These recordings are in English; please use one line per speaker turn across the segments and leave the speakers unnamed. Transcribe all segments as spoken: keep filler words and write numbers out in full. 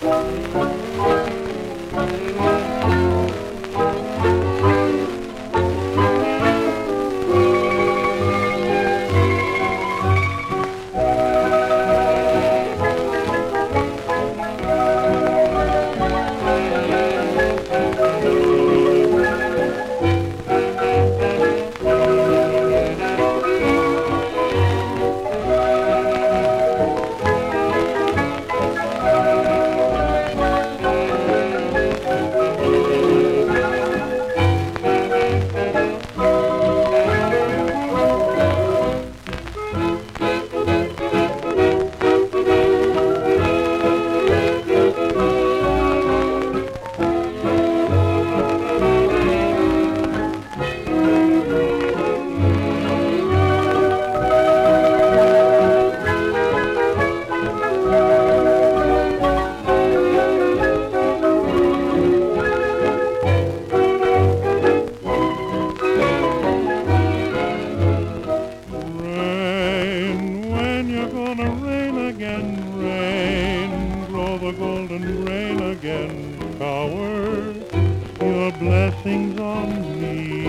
The golden rain again shower your blessings on me.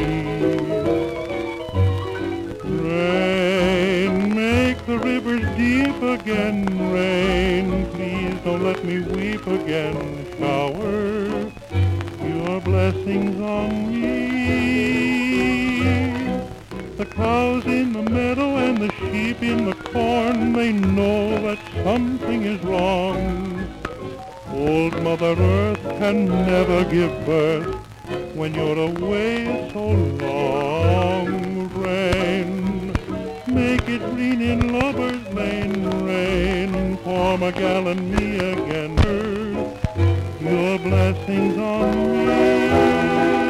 Rain, make the rivers deep again. Rain, please don't let me weep again. Shower your blessings on me. The cows in the meadow and the sheep in the corn, they know that something is wrong. Old Mother Earth can never give birth when you're away so long. Rain, make it green in Lover's Lane. Rain, pour my gal and me again. Earth, your blessings on me.